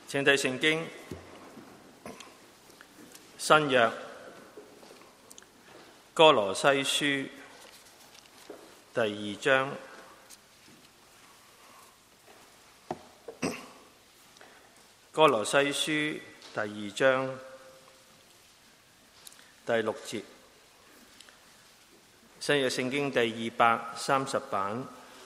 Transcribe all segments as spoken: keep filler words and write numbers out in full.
請睇聖經新約歌羅西書第二章，歌羅西書第二章第六節，新約聖經第二百三十版，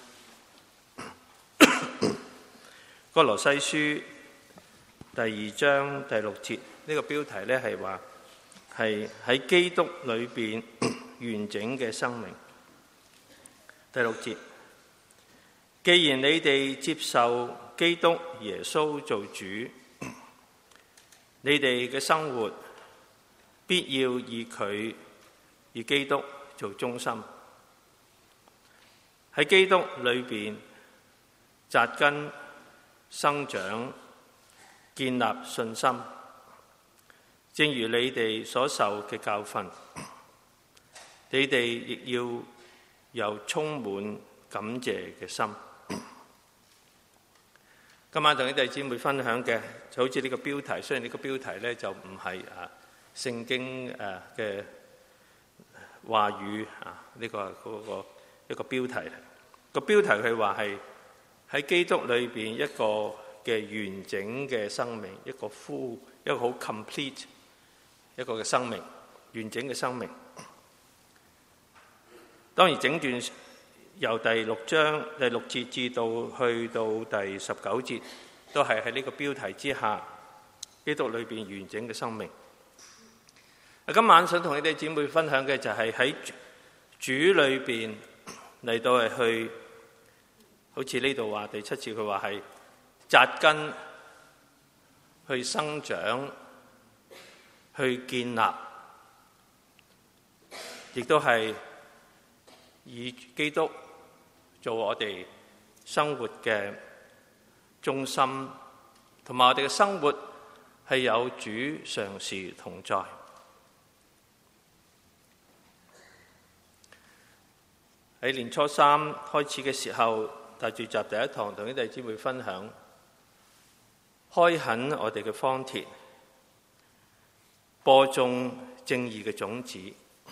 歌羅西書第二章第六節，呢個標題咧係話係喺基督裏邊完整嘅生命。第六節，既然你哋接受基督耶穌做主，你哋嘅生活必要以佢以基督做中心，喺基督裏邊扎根生長，建立信心，正如你哋所受嘅教訓，你哋亦要有充滿感謝嘅心。今晚同你哋姊妹分享嘅就好似呢個標題，雖然呢個標題咧就唔係啊聖經誒嘅話語啊，呢個係嗰個一個標題。個標題佢話係喺基督裏邊一個嘅完整嘅生命，一個 full， 一個好 complete 一個嘅生命，完整嘅生命。當然整段由第六章第六節至到去到第十九節，都係喺呢個標題之下，基督裏邊完整嘅生命。今晚想同你哋姊妹分享嘅就係喺主裏邊嚟到係去，好似呢度話第七節佢話係扎根，去生長，去建立，亦都係以基督做我哋生活嘅中心，同埋我哋嘅生活係有主常時同在。喺年初三開始嘅時候，帶住集第一堂同啲弟兄姊妹分享，開墾我哋嘅荒田，播種正義嘅種子，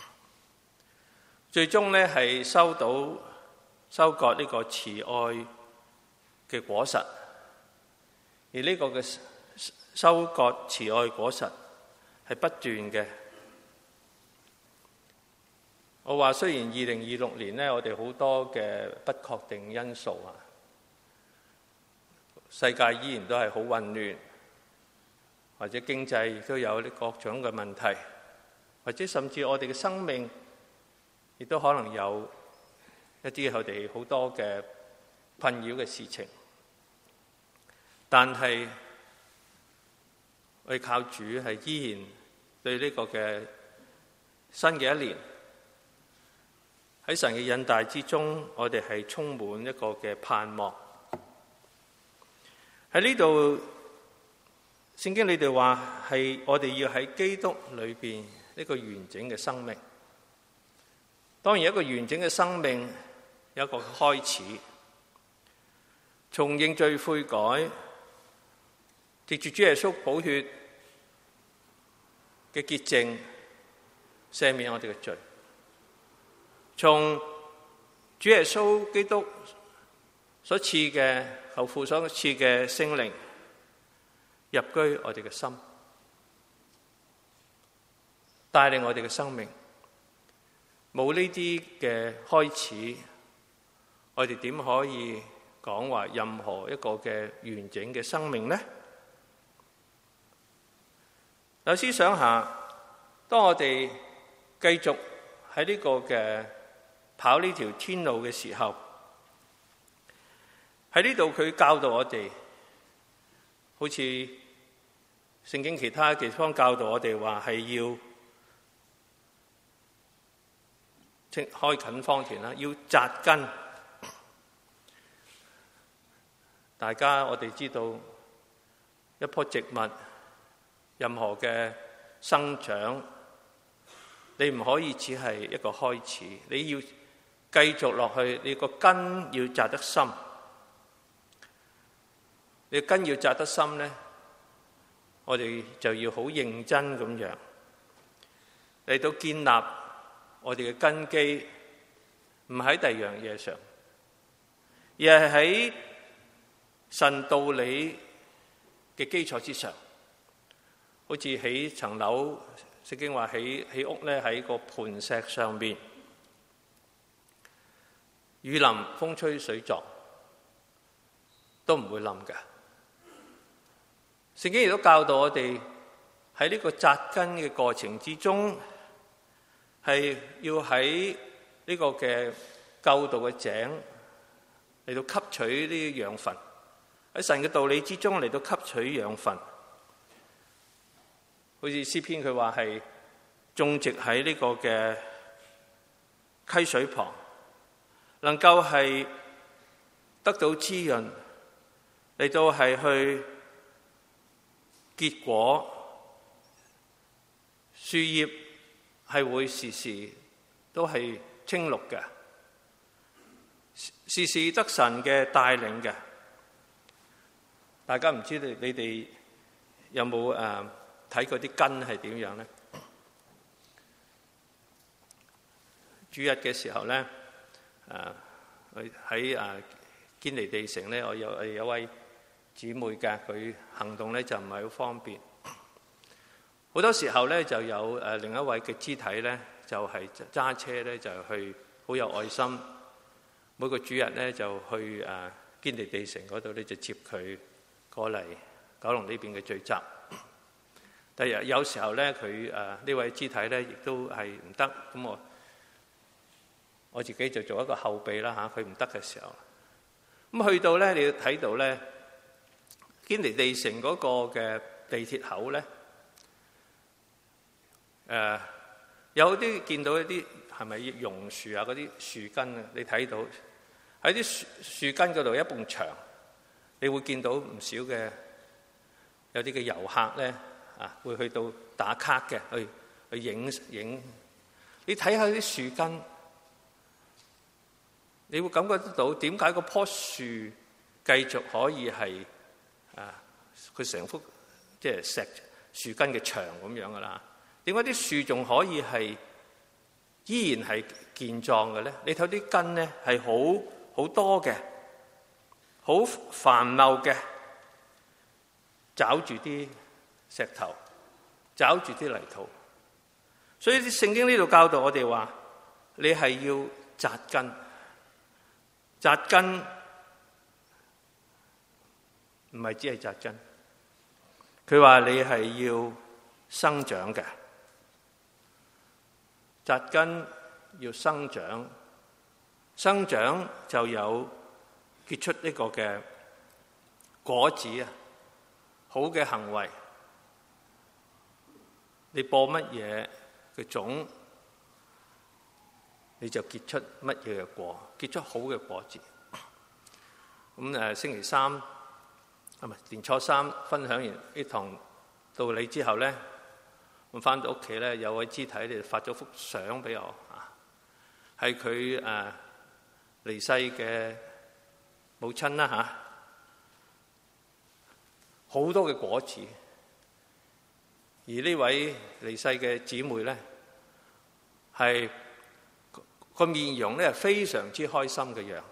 最終呢係收到收割呢個慈愛嘅果實。而呢個嘅收割慈愛果實係不斷嘅。我話雖然二零二六年呢，我哋好多嘅不確定因素啊，世界依然都係好混亂，或者經濟亦都有啲各種嘅問題，或者甚至我哋嘅生命亦都可能有一啲我哋好多嘅困擾嘅事情。但係我哋靠主係依然對呢個嘅新嘅一年，喺神嘅引帶之中，我哋係充滿一個嘅盼望。喺呢度聖經裏邊話係我哋要喺基督裏邊一個完整嘅生命。當然一個完整嘅生命有一個開始，從認罪悔改，藉住主耶穌寶血嘅潔淨，赦免我哋嘅罪。從主耶穌基督所賜嘅後父所賜嘅聖靈入居我哋嘅心，帶領我哋嘅生命。冇呢啲嘅開始，我哋點可以講話任何一個嘅完整嘅生命呢？有思想下，當我哋繼續喺呢個嘅跑呢條天路嘅時候，喺呢度佢教導我哋，好似聖經其他地方教導我哋話係要開墾荒田啦，要扎根。大家我哋知道，一棵植物任何嘅生長，你唔可以只係一個開始，你要繼續落去，你個根要扎得深。你根要扎得深呢， 我哋就要好認真咁樣嚟到建立我哋嘅根基，唔喺第二樣嘢上，而係喺神道理嘅基礎之上。好似起層樓，聖經話起起屋咧，喺個磐石上面，雨淋風吹水撞都唔會冧嘅。聖經亦都教導我哋喺呢個扎根嘅過程之中，係要喺呢個嘅救度嘅井嚟到吸取呢啲養分，喺神嘅道理之中嚟到吸取養分。好似詩篇佢話係種植喺呢個嘅溪水旁，能夠係得到滋潤，嚟到係去結果，樹葉係會時時都係青綠嘅，時時得神嘅帶領嘅。大家唔知道你哋有冇誒睇嗰啲根係點樣咧？主日嘅時候咧，誒喺誒堅尼地城咧，我有有位姊妹嘅，佢行動咧就唔係好方便。好多時候咧就有誒另一位嘅肢體咧，就係揸車咧就去好有愛心，每個主日咧就去誒堅尼地城嗰度咧就接佢過嚟九龍呢邊嘅聚集。但係有時候咧，佢誒呢位肢體咧，亦都係唔得，咁我我自己就做一個後備啦嚇。佢唔得嘅時候，咁去到咧，你要睇到咧，堅尼地城嗰個嘅地鐵口咧，誒有啲見到一啲係咪榕樹啊？嗰啲樹根啊，你睇到喺啲樹樹根嗰度一埲牆，你會見到唔少嘅有啲嘅遊客咧。啊，會去到打卡嘅，去去影影。你睇下啲樹根，你會感覺得到點解嗰棵樹繼續可以係啊？佢成幅即係石樹根嘅牆咁樣噶啦。點解啲樹仲可以係依然係健壯嘅咧？你睇啲根咧係好好多嘅，好繁茂嘅，找住啲石頭，找住啲泥土，所以啲聖經呢度教導我哋話，你係要扎根，扎根唔係只係扎根，佢話你係要生長嘅，扎根要生長，生長就有結出呢個嘅果子啊，好嘅行為。你播乜嘢嘅種，你就結出乜嘢嘅果，結出好嘅果子。咁誒，星期三啊，唔係年初三分享完呢堂道理之後咧，我翻到屋企咧，有位肢體咧發咗幅相俾我啊，係佢誒離世嘅母親啦嚇，好多嘅果子。而呢位離世嘅姊妹咧，係個面容咧係非常之開心嘅樣，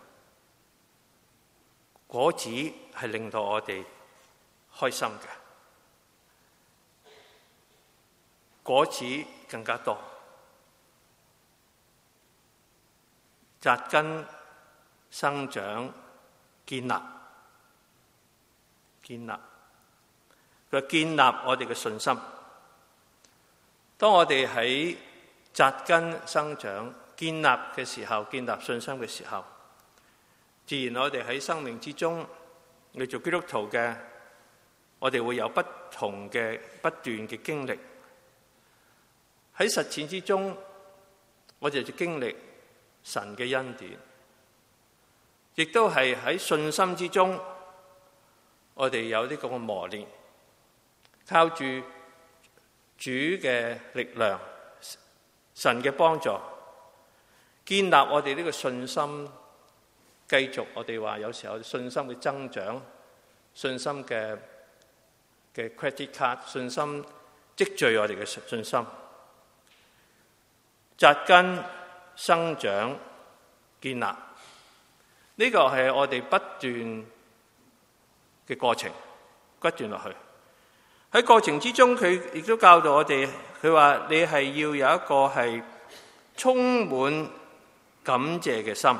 果子係令到我哋開心嘅，果子更加多，扎根、生長、建立、建立，佢建立我哋嘅信心。當我哋喺扎根生長建立嘅時候，建立信心嘅時候，自然我哋喺生命之中，你做基督徒嘅，我哋會有不同嘅不斷嘅經歷。喺實踐之中，我哋就經歷神嘅恩典，亦都係喺信心之中，我哋有呢個磨練，靠住主嘅力量，神嘅幫助，建立我哋呢個信心，繼續我哋話有時候信心嘅增長，信心嘅嘅 credit card 信心，積聚我哋嘅信心，扎根、生長、建立。呢、這個係我哋不斷嘅過程，不斷落去。喺過程之中，佢亦都教導我哋，佢話你係要有一個係充滿感謝嘅心。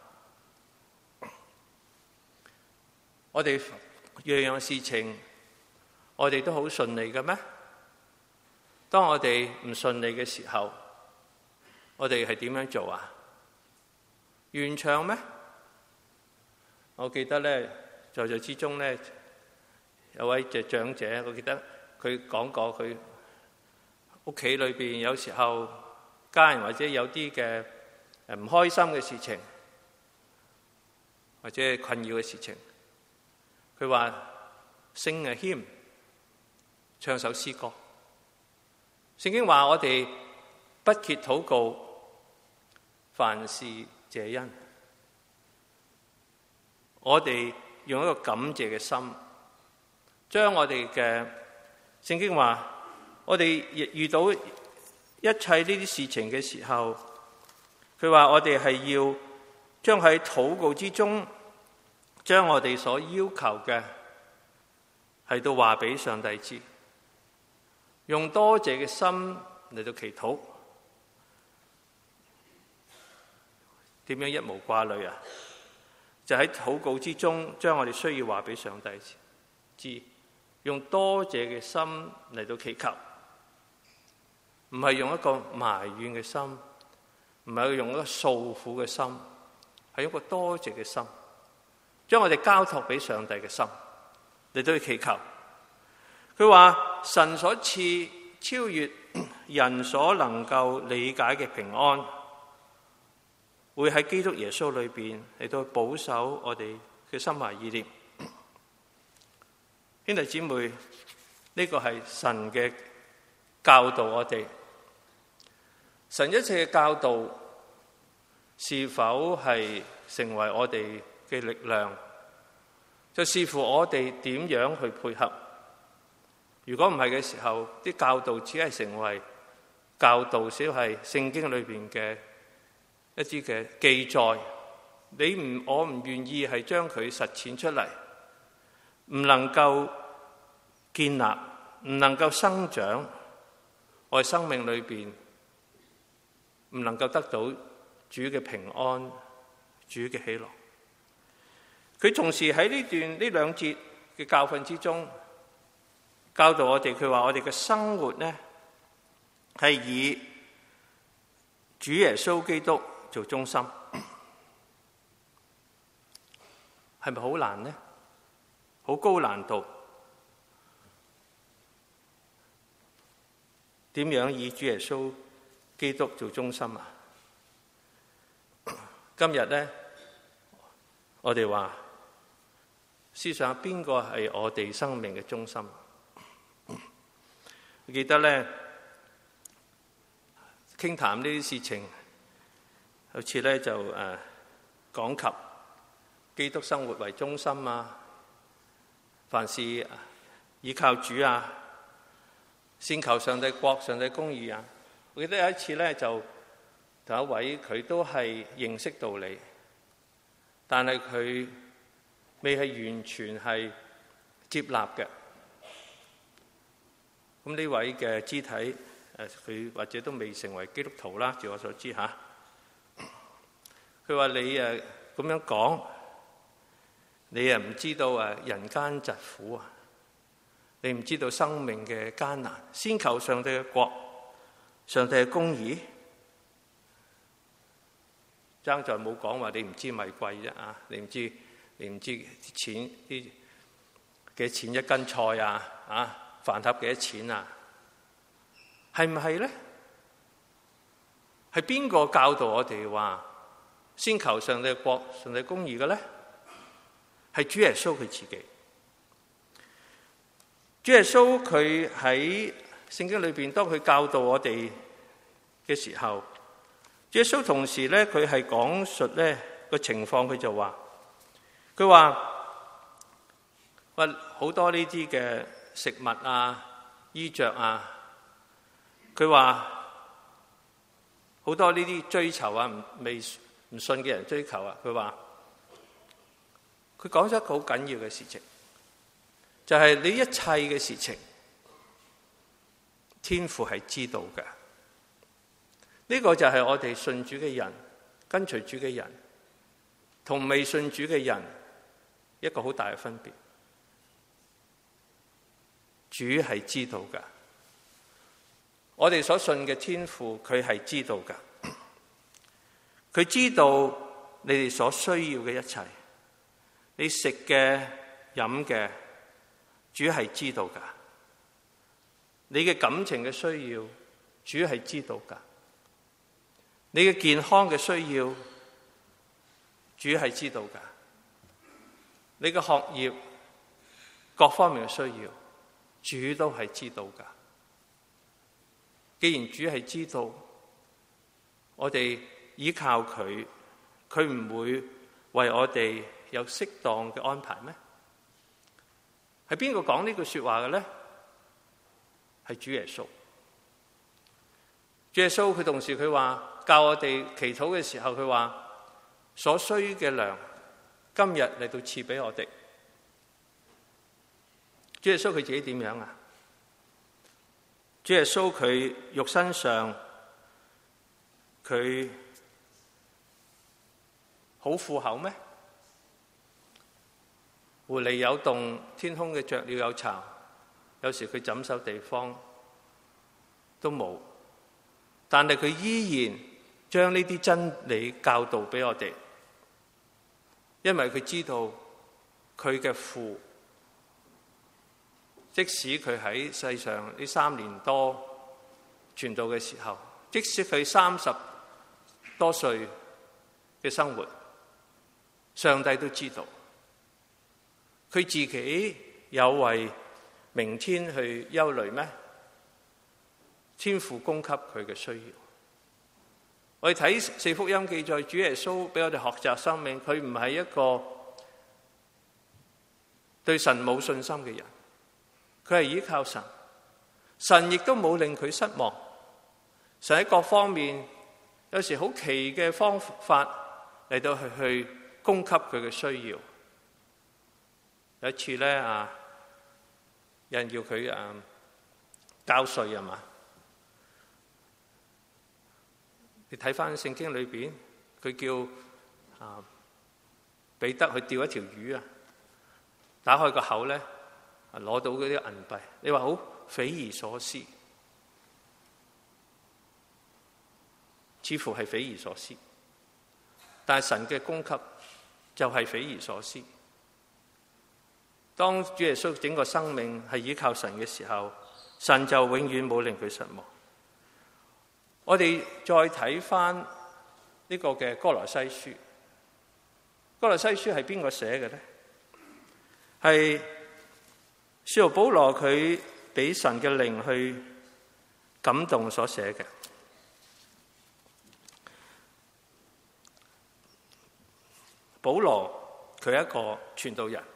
我哋樣樣事情，我哋都好順利嘅咩？當我哋唔順利嘅時候，我哋係點樣做啊？圓場咩？我記得咧，在座之中咧，有位嘅長者，我記得佢講過，佢屋企裏邊有時候家人或者有啲嘅誒唔開心嘅事情，或者困擾嘅事情，佢話sing a hymn，唱首詩歌。聖經話我哋不歇禱告，凡事謝恩。我哋用一個感謝嘅心，將我哋嘅聖經話，我哋遇到一切呢啲事情嘅時候，佢話我哋係要將喺禱告之中，將我哋所要求嘅係到話俾上帝知，用多謝嘅心嚟到祈禱。點樣一無掛慮啊？就喺禱告之中，將我哋需要話俾上帝知，用多謝嘅心嚟到祈求，唔係用一個埋怨嘅心，唔係用一個訴苦嘅心，係一個多謝嘅心，將我哋交託俾上帝嘅心嚟到去祈求。佢話神所賜超越人所能夠理解嘅平安，會喺基督耶穌裏邊嚟到保守我哋嘅心懷意念。兄弟姊妹，呢個係神嘅教導我哋。神一切嘅教導是否係成為我哋嘅力量，就視乎我哋點樣去配合。如果唔係嘅時候，啲教導只係成為教導，少係聖經裏邊嘅一啲嘅記載，你唔我唔願意係將佢實踐出嚟，唔能夠建立，唔能夠生長，我哋生命裏邊唔能夠得到主嘅平安、主嘅喜樂。佢同時喺呢段呢兩節嘅教訓之中，教導我哋，佢話我哋嘅生活呢係以主耶穌基督做中心，係咪好難呢？好高難度。點樣以主耶穌基督做中心啊？今日呢，我哋話思想邊個係我哋生命嘅中心？我記得呢，傾談呢啲事情，好似咧就誒講及基督生活為中心啊，凡事依靠主啊，先求上帝國、上帝公義啊。我記得有一次咧，就同一位佢都係認識道理，但係佢未係完全係接納嘅。咁呢位嘅肢體誒，佢或者都未成為基督徒啦，據我所知嚇。佢話你誒咁樣講，你誒唔知道誒人間疾苦啊，你唔知道生命嘅艱難，先求上帝嘅國、上帝嘅公義。爭在冇講話你唔知米貴啫啊！你唔知你唔知啲錢啲幾錢一斤菜啊啊！飯盒幾多錢啊？係唔係咧？係邊個教導我哋話先求上帝嘅國、上帝公義嘅咧？係主耶穌佢自己。主耶穌佢喺聖經裏邊，當佢教導我哋嘅時候，主耶穌同時咧，佢係講述咧個情況，佢就話：佢話話好多呢啲嘅食物啊、衣着啊。佢話好多呢啲追求啊，唔未唔信嘅人追求啊。佢話佢講咗一個好緊要嘅事情，就係你一切嘅事情，天父係知道嘅。呢個就係我哋信主嘅人、跟隨主嘅人，同未信主嘅人一個好大嘅分別。主係知道㗎，我哋所信嘅天父佢係知道㗎，佢知道你哋所需要嘅一切，你食嘅、飲嘅，主係知道㗎。你嘅感情嘅需要，主係知道㗎。你嘅健康嘅需要，主係知道㗎。你嘅學業各方面嘅需要，主都係知道㗎。既然主係知道，我哋依靠佢，佢唔會為我哋有適當嘅安排咩？係邊個講呢句說話嘅咧？係主耶穌。主耶穌佢同時佢話教我哋祈禱嘅時候，佢話所需嘅糧今日嚟到賜俾我哋。主耶穌佢自己點樣啊？主耶穌佢肉身上佢好富厚咩？狐狸有洞，天空嘅雀鳥有巢，有時佢枕首地方都冇，但係佢依然將呢啲真理教導俾我哋，因為佢知道佢嘅父，即使佢喺世上呢三年多傳道嘅時候，即使佢三十多歲嘅生活，上帝都知道。佢自己有為明天去憂慮咩？天父供給佢嘅需要。我哋睇四福音記載，主耶穌俾我哋學習生命，佢唔係一個對神冇信心嘅人，佢係依靠神，神亦都冇令佢失望。神喺各方面有時好奇嘅方法嚟到去去供給佢嘅需要。有一次咧啊，有人叫佢啊交稅係嘛？你睇翻聖經裏邊，佢叫啊彼得去釣一條魚啊，打開個口咧，攞到嗰啲銀幣。你話好匪夷所思，似乎係匪夷所思，但係神嘅供給就係匪夷所思。當主耶穌整個生命係依靠神嘅時候，神就永遠冇令佢失望。我哋再睇翻呢個嘅歌羅西書，歌羅西書係邊個寫嘅咧？係使徒保羅佢俾神嘅靈去感動所寫嘅。保羅佢係一個傳道人。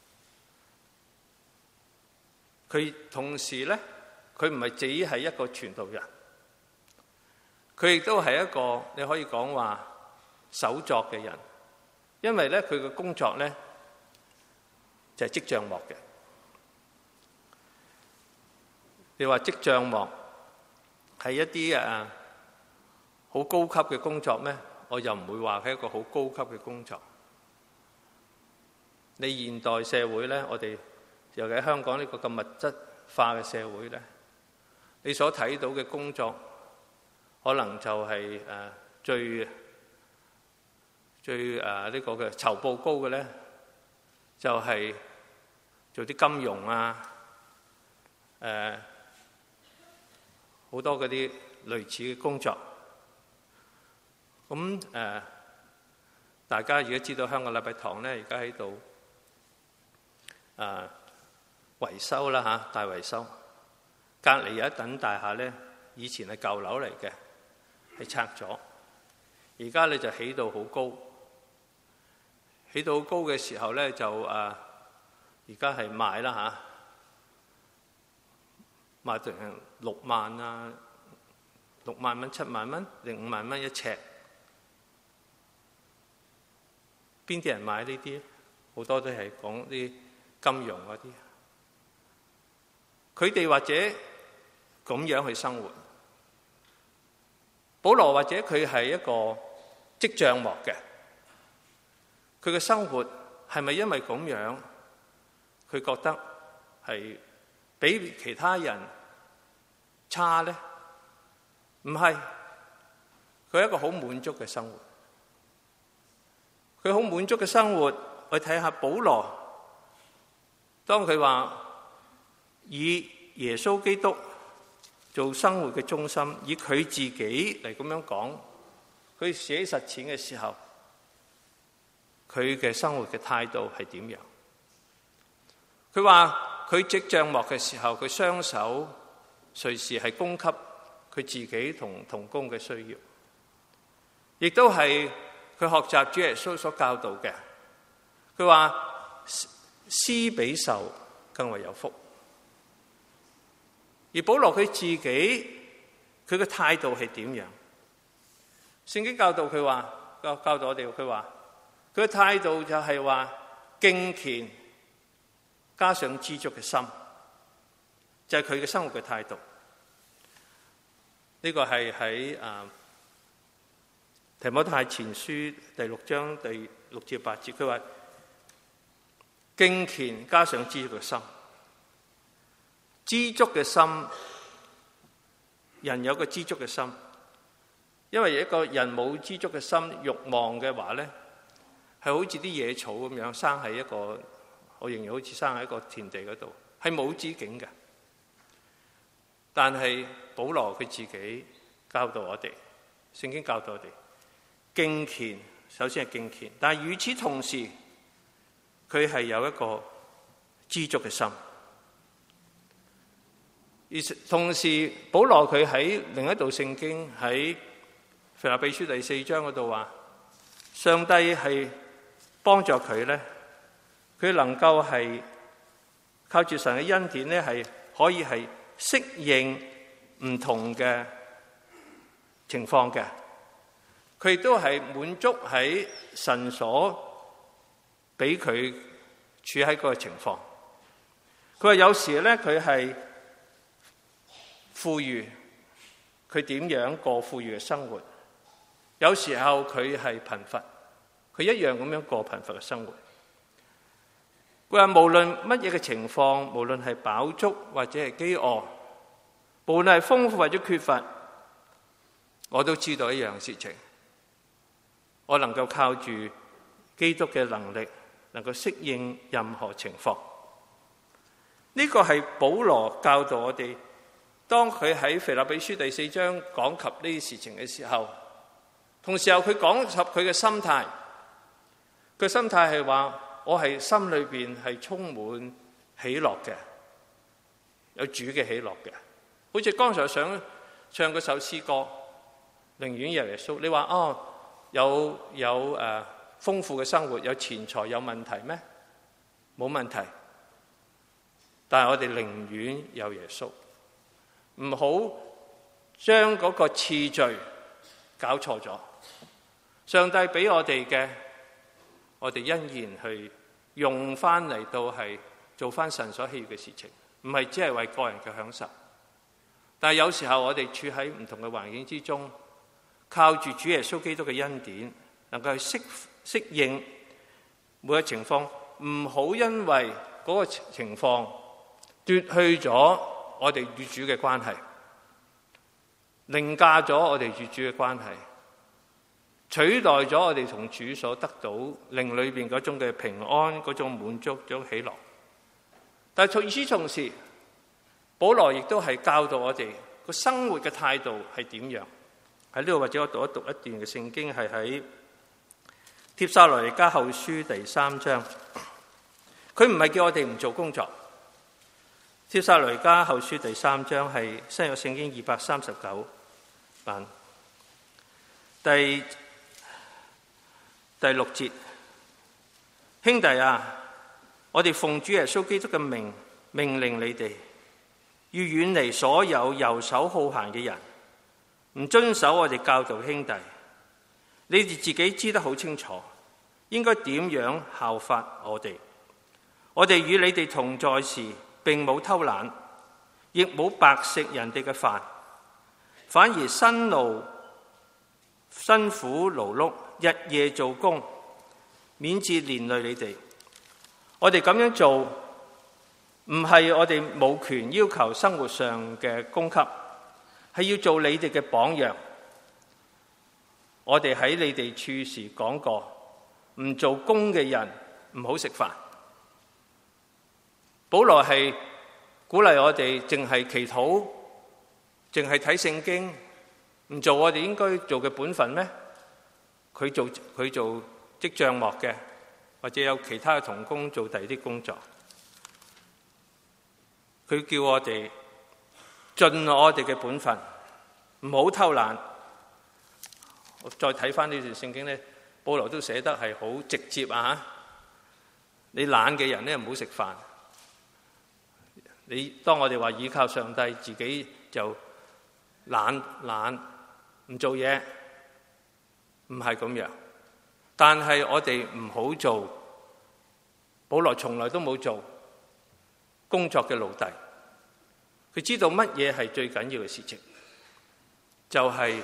佢同時咧，佢唔係只係一個傳道人，佢亦都係一個你可以講話手作嘅人，因為咧佢嘅工作咧就係織帳幕嘅。你話織帳幕係一啲誒好高級嘅工作咩？我又唔會話係一個好高級嘅工作。你現代社會咧，我哋尤其喺香港呢個咁物質化嘅社會咧，你所睇到嘅工作，可能就係誒最最誒呢個嘅酬報高嘅咧，就係做啲金融啊，誒好多嗰啲類似嘅工作。咁誒，大家如果知道香港禮拜堂咧，而家喺度誒維修啦嚇，大維修。隔離有一棟大廈咧，以前係舊樓嚟嘅，係拆咗。而家咧就起到好高，起到好高嘅時候咧就誒，而家係賣啦賣到成六萬啊，六萬蚊、七萬蚊定五萬蚊一尺。邊啲人買呢啲？好多都係講啲金融嗰啲。佢哋或者咁樣去生活。保羅或者佢係一個織帳幕嘅，佢嘅生活係咪因為咁樣，佢覺得係比其他人差呢？唔係，佢係一個好滿足嘅生活。佢好滿足嘅生活，我睇下保羅，當佢話以耶穌基督做生活嘅中心，以佢自己嚟咁樣講，佢寫實踐嘅時候，佢嘅生活嘅態度係點樣？佢話佢織帳幕嘅時候，佢雙手隨時係供給佢自己同同工嘅需要，亦都係佢學習主耶穌所教導嘅。佢話施比受更為有福。而保羅佢自己佢嘅態度係點樣？聖經教導佢話教教導我哋，佢話佢嘅態度就係話敬虔加上知足嘅心，就係佢嘅生活嘅態度。呢、這個係喺啊提摩太前書第六章第六至八節，佢話敬虔加上知足嘅心。知足嘅心，人有個知足嘅心，因為一個人冇知足嘅心、慾望嘅話咧，係好似啲野草咁樣生喺一個，我形容好似生喺一個田地嗰度，係冇止境嘅。但係保羅佢自己教導我哋，聖經教導我哋，敬虔首先係敬虔，但係與此同時，佢係有一個知足嘅心。而同時，保羅佢喺另一度聖經喺腓立比書第四章嗰度話，上帝係幫助佢咧，佢能夠係靠住神嘅恩典咧，係可以係適應唔同嘅情況嘅。佢亦都係滿足喺神所俾佢處喺嗰個情況。佢話有時咧，佢係富裕，佢點樣過富裕嘅生活？有時候佢係貧乏，佢一樣咁樣過貧乏嘅生活。佢話無論乜嘢嘅情況，無論係飽足或者係飢餓，無論係豐富或者缺乏，我都知道一樣事情，我能夠靠住基督嘅能力，能夠適應任何情況。呢個係保羅教導我哋。當佢喺腓立比書第四章講及呢啲事情嘅時候，同時候佢講及佢嘅心態。佢心態係話：我係心裏邊係充滿喜樂嘅，有主嘅喜樂嘅。好似剛才想唱嗰首詩歌，寧願有耶穌。你話哦，有有誒、呃、豐富嘅生活，有錢財，有問題咩？冇問題。但係我哋寧願有耶穌。唔好將嗰個次序搞錯咗。上帝俾我哋嘅，我哋欣然去用翻嚟到係做翻神所喜悅嘅事情，唔係只係為個人嘅享受。但係有時候我哋處喺唔同嘅環境之中，靠住主耶穌基督嘅恩典，能夠去適適應每個情況，唔好因為嗰個情況奪去咗我哋與主嘅關係，凌駕咗我哋與主嘅關係，取代咗我哋同主所得到靈裏邊嗰種嘅平安、嗰種滿足、嗰種喜樂。但係與此同時，保羅亦都係教導我哋個生活嘅態度係點樣。喺呢度或者我讀一讀一段嘅聖經，係喺帖撒羅尼迦後書第三章。佢唔係叫我哋唔做工作。帖撒羅尼迦後書第三章係新約聖經二百三十九版第第六節，兄弟啊，我哋奉主耶穌基督嘅名命令你哋， 要遠離所有遊手好閒嘅人，唔遵守我哋教導兄弟。你哋自己知得好清楚，應該點樣效法我哋。我哋與你哋同在時，並冇偷懶，亦冇白食人哋嘅飯，反而辛勞辛苦勞碌，日夜做工，免致連累你哋。我哋咁樣做，唔係我哋冇權要求生活上嘅供給，係要做你哋嘅榜樣。我哋喺你哋處時講過，唔做工嘅人唔好食飯。保羅係鼓勵我哋淨係祈禱，淨係睇聖經，唔做我哋應該做嘅本分咩？佢做佢做織帳幕嘅，或者有其他嘅同工做第二啲工作。佢叫我哋盡我哋嘅本分，唔好偷懶。我再睇翻呢段聖經咧，保羅都寫得係好直接啊！你懶嘅人咧，唔好食飯。你當我哋話倚靠上帝，自己就懶懶唔做嘢，唔係咁樣。但係我哋唔好做，保羅從來都冇做工作嘅奴隸。佢知道乜嘢係最緊要嘅事情，就係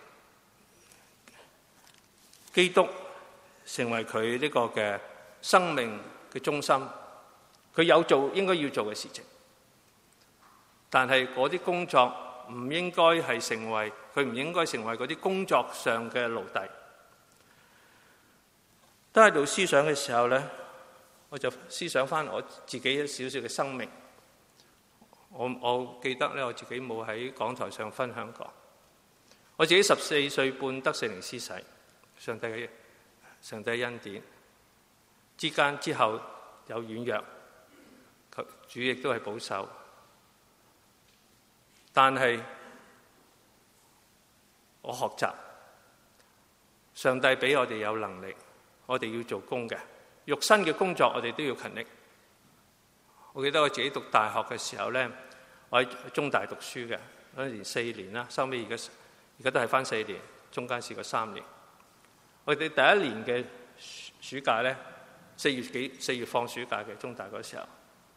基督成為佢呢個嘅生命嘅中心。佢有做應該要做嘅事情，但係嗰啲工作唔應該係成為佢唔應該成為嗰啲工作上嘅奴隸。都喺度思想嘅時候咧，我就思想翻我自己一少少嘅生命。我我記得咧，我自己冇喺講台上分享過。我自己十四歲半得聖靈施洗，上帝嘅上帝恩典之間之後有軟弱，主亦都係保守。但係我學習，上帝俾我哋有能力，我哋要做工嘅肉身嘅工作，我哋都要勤力。我記得我自己讀大學嘅時候咧，我喺中大讀書嘅嗰陣時四年啦，收尾而家而家都係返四年，中間試過三年。我哋第一年嘅暑假咧，四月幾四月放暑假嘅中大嗰時候，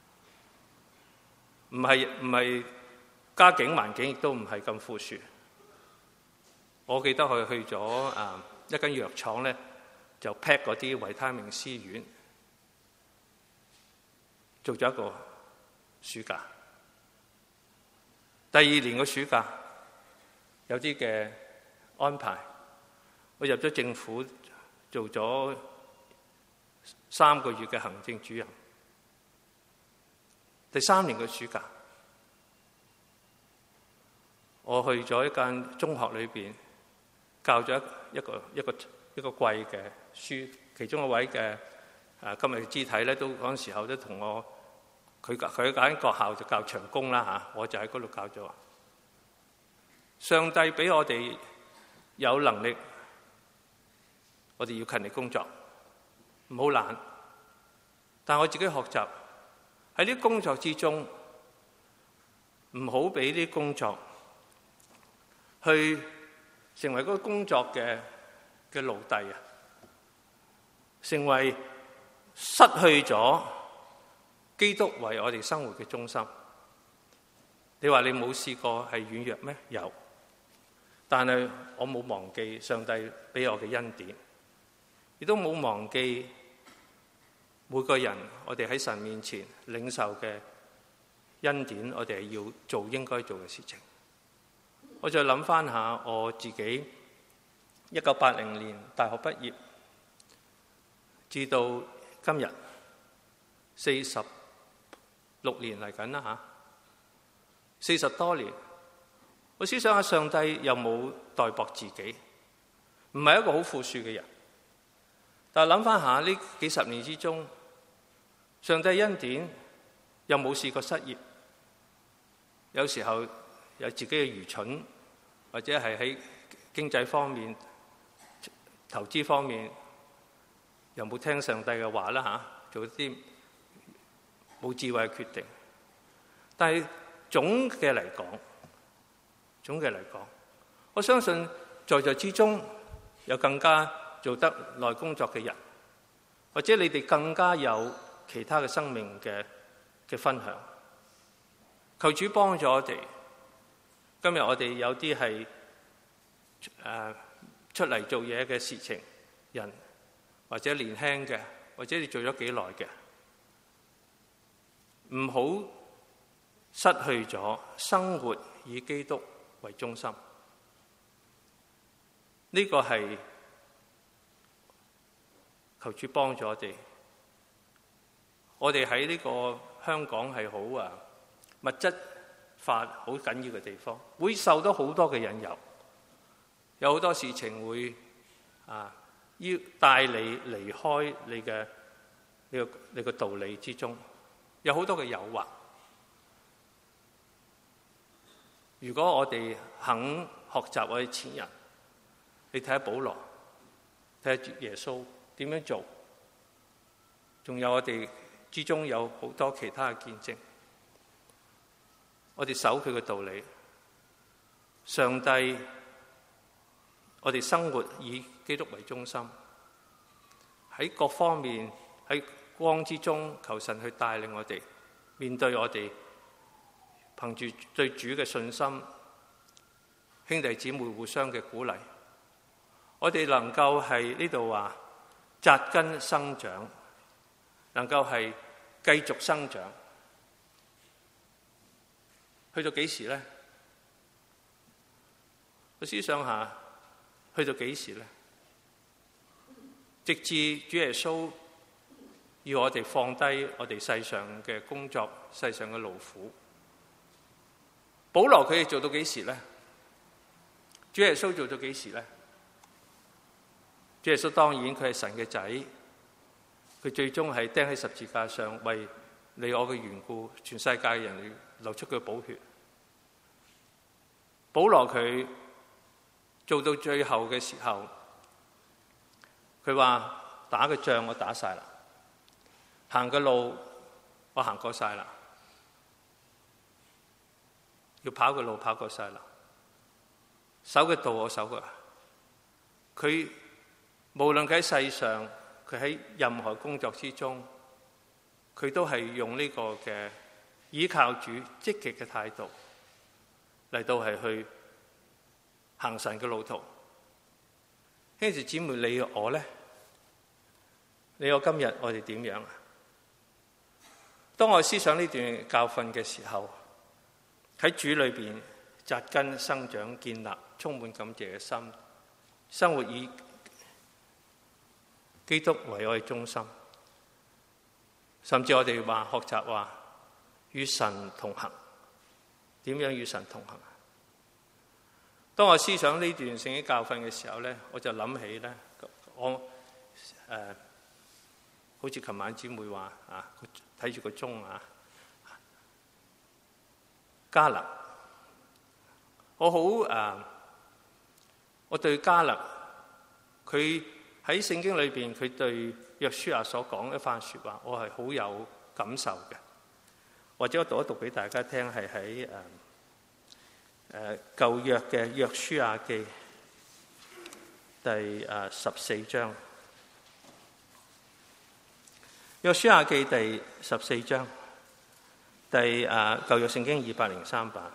唔係唔係家境環境亦都唔係咁富庶。我記得我去咗啊一間藥廠咧，就 pack 嗰啲維他命 C 丸，做咗一個暑假。第二年嘅暑假有啲嘅安排，我入咗政府做咗三個月嘅行政主任。第三年嘅暑假，我去咗一間中學裏邊教咗一個一個一個季嘅書，其中一位嘅啊今日嘅肢體咧，都嗰陣時候都同我，佢佢間學校就教長工啦嚇，我就喺嗰度教咗。上帝俾我哋有能力，我哋要勤力工作，唔好懶。但我自己學習喺啲工作之中，唔好俾啲工作去成為嗰個工作嘅嘅奴隸啊，成為失去咗基督為我哋生活嘅中心。你話你冇試過係軟弱咩？有，但係我冇忘記上帝俾我嘅恩典，亦都冇忘記每個人我哋喺神面前領受嘅恩典，我哋係要做應該做嘅事情。我再諗翻下我自己，一九八零年大學畢業，至到今日四十六年嚟緊啦嚇，四十多年。我思想下上帝有冇代薄自己？唔係一個好富庶嘅人，但係諗翻下呢幾十年之中，上帝恩典有冇試過失業？有時候有自己嘅愚蠢，或者係喺經濟方面、投資方面，有冇聽上帝嘅話啦嚇？做啲冇智慧嘅決定。但係總嘅嚟講，總嘅嚟講，我相信在座之中有更加做得耐工作嘅人，或者你哋更加有其他嘅生命嘅嘅分享。求主幫助我哋。今日我哋有啲係誒出嚟做嘢嘅事情人，或者年輕嘅，或者你做咗幾耐嘅，唔好失去咗生活以基督為中心。呢個係求主幫助我哋。我哋喺呢個香港係好啊物質化好緊要嘅地方，會受到好多嘅引誘，有好多事情會啊要帶你離開你嘅呢個你個道理之中，有好多嘅誘惑。如果我哋肯學習我哋前人，你睇下保羅，睇下耶穌點樣做，仲有我哋之中有好多其他嘅見證。我哋守佢嘅道理，上帝，我哋生活以基督為中心，喺各方面喺光之中求神去帶領我哋，面對我哋，憑住對主嘅信心，兄弟姊妹互相嘅鼓勵，我哋能夠係呢度話扎根生長，能夠係繼續生長。去到幾時呢？我思想下，去到幾時呢？直至主耶穌要我哋放低我哋世上嘅工作、世上嘅勞苦。保羅佢哋做到幾時呢？主耶穌做到幾時呢？主耶穌當然佢係神嘅仔，佢最終係釘喺十字架上，為你我嘅緣故，全世界嘅人流出佢嘅寶血。保羅佢做到最後嘅時候，佢話打嘅仗我打晒啦，行嘅路我行過晒啦，要跑嘅路跑過晒啦，守嘅道我守過。佢無論佢喺世上，佢喺任何工作之中，佢都係用呢個嘅依靠主積極嘅態度嚟到係去行神嘅路途。兄弟姊妹，你我呢？你我今日我哋點樣啊？當我思想呢段教訓嘅時候，喺主裏邊扎根生長建立，充滿感謝嘅心，生活以基督為我哋中心，甚至我哋話學習話與神同行。點樣與神同行？當我思想呢段聖經教訓嘅時候咧，我就諗起咧，我誒、呃、好似琴晚姊妹話啊，睇住個鐘啊，迦勒，我好誒、呃，我對迦勒，佢喺聖經裏邊，佢對約書亞所講一番説話，我係好有感受嘅。或者我讀一讀俾大家聽，係喺誒誒舊約嘅約書亞記第誒十四章。約書亞記第十四章，第誒舊約聖經二百零三版，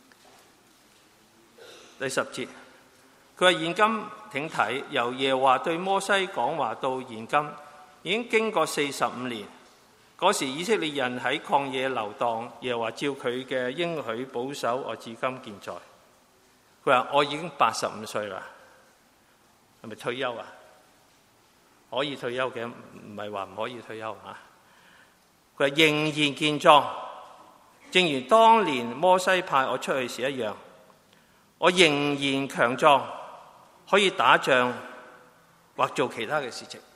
第十節，佢話現今請睇，由耶和華對摩西講話到現今，已經經過四十五年。嗰時以色列人喺曠野流蕩，耶和華照佢嘅應許保守我至今健在。佢話我已經八十五歲啦，係咪退休啊？可以退休嘅，唔係話唔可以退休啊。佢話仍然健壯，正如當年摩西派我出去時一樣，我仍然強壯，可以打仗或做其他嘅事情。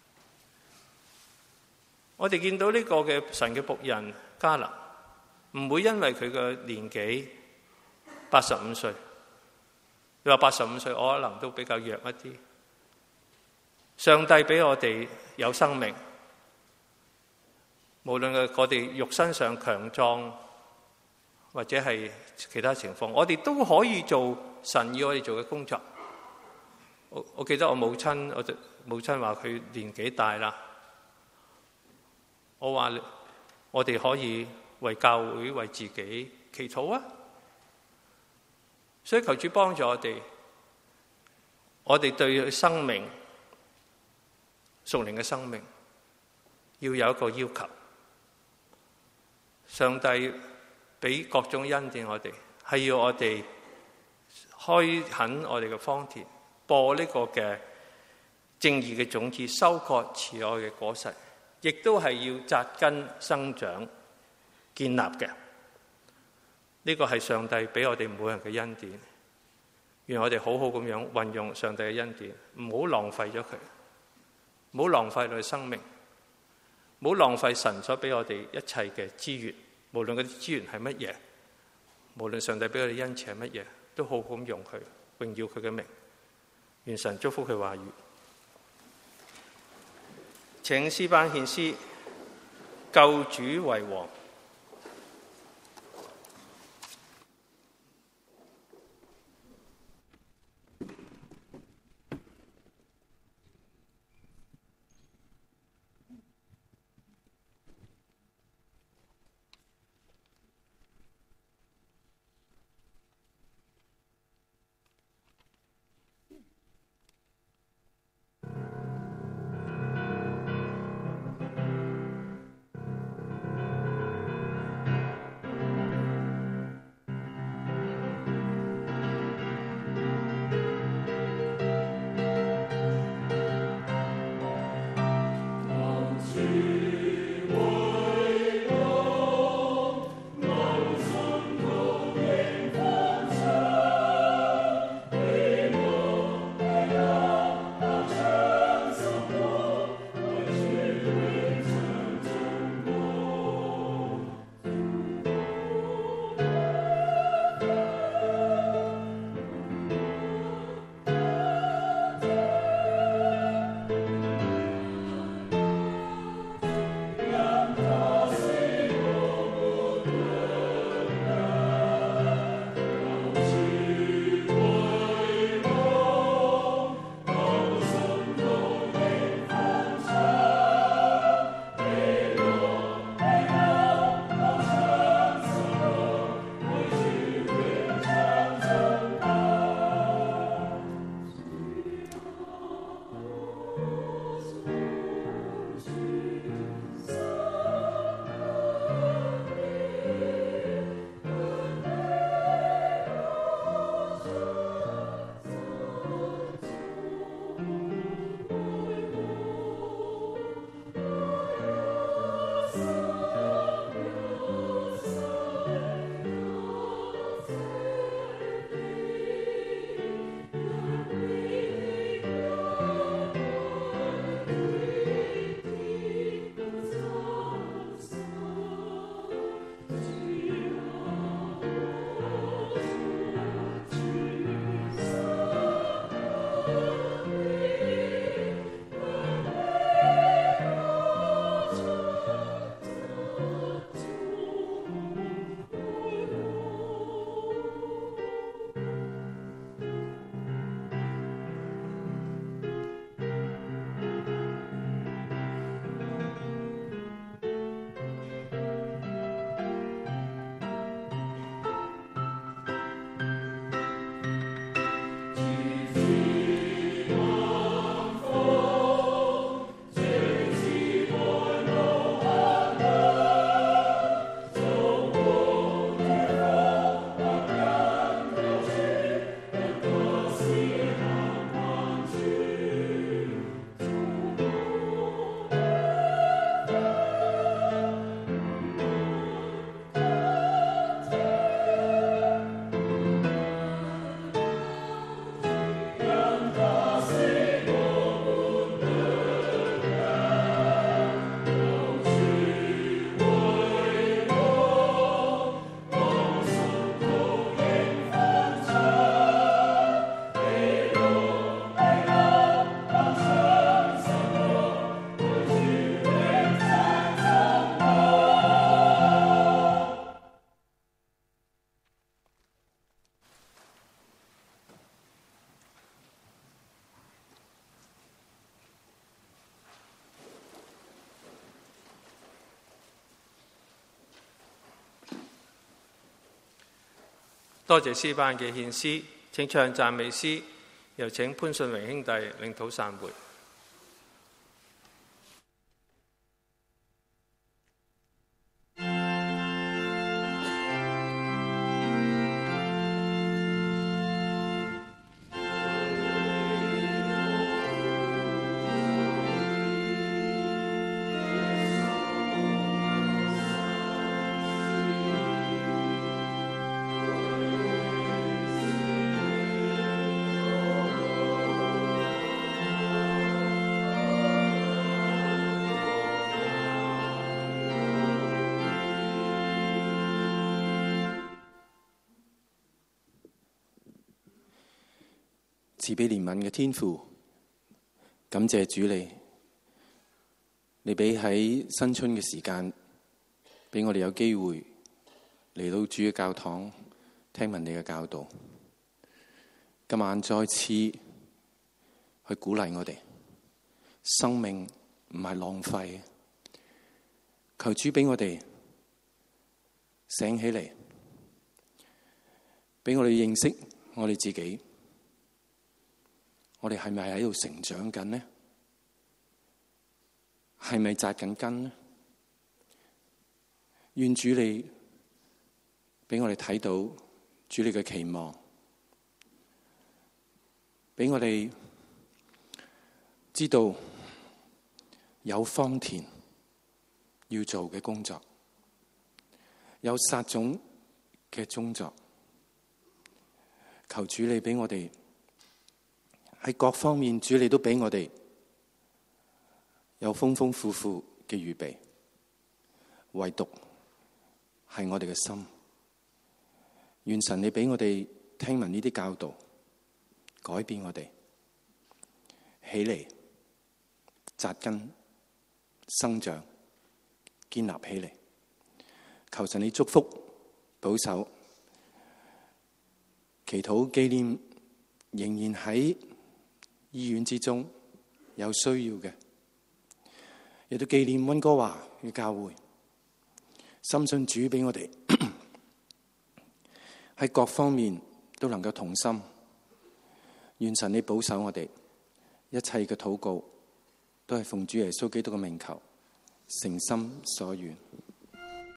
我哋見到呢個嘅神嘅僕人迦勒，唔會因為佢嘅年紀八十五歲，你話八十五歲我可能都比較弱一啲。上帝俾我哋有生命，無論係我哋肉身上強壯， 或者係其他情況，我哋都可以做神要我哋做嘅工作。我我記得我母親，我母親話佢年紀大啦，我話我哋可以為教會為自己祈禱啊！所以求主幫助我哋，我哋對佢生命屬靈嘅生命要有一個要求。上帝俾各種恩典我哋，係要我哋開墾我哋嘅荒田，播呢個嘅正義嘅種子，收割慈愛嘅果實，亦都係要紮根生長建立嘅。呢個係上帝俾我哋每人嘅恩典，願我哋好好咁樣運用上帝嘅恩典，唔好浪費咗佢，唔好浪費我哋生命，唔好浪費神所俾我哋一切嘅資源，無論嗰啲資源係乜嘢，無論上帝俾我哋恩賜係乜嘢，都好好咁用佢，榮耀佢嘅名。願神祝福佢話語。請詩班獻詩，救主為王。 多謝詩班嘅獻詩，請唱讚美詩，又請潘信榮兄弟領禱散會。 慈悲憐憫嘅天父，感謝主你，你俾喺新春嘅時間，俾我哋有機會嚟到主嘅教堂，聽聞你嘅教導。今晚再次去鼓勵我哋，生命唔係浪費，求主俾我哋醒起嚟，俾我哋認識我哋自己。我哋係咪喺度成長緊呢？係咪扎緊根呢？願主你俾我哋睇到主你嘅期望，俾我哋知道有荒田要做嘅工作，有撒種嘅工作。求主你俾我哋喺各方面，主你都俾我哋有豐豐富富嘅預備，唯獨係我哋嘅心。願神你俾我哋聽聞呢啲教導，改變我哋，起嚟扎根生長，建立起嚟。求神你祝福保守，祈禱紀念仍然喺醫院之中有需要嘅，亦都紀念溫哥華嘅教會，深信主俾我哋喺各方面都能夠同心。願神你保守我哋一切嘅禱告，都係奉主耶穌基督嘅名求，誠心所願。